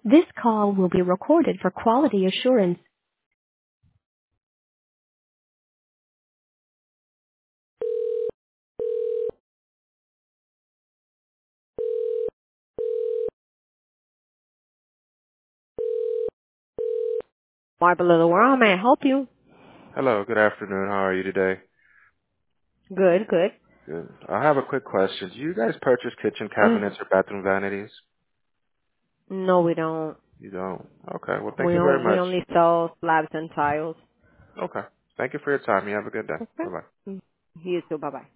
This call will be recorded for quality assurance. Marble of the World, may I help you? Hello, good afternoon. How are you today? Good, good. Good. I have a quick question. Do you guys purchase kitchen Mm, cabinets or bathroom vanities? no, we don't. You don't. Okay. Well, thank We you very we much. only sell slabs and tiles. Okay. Thank you for your time. You have a good day. Okay. Bye-bye. Mm. You too. Bye bye.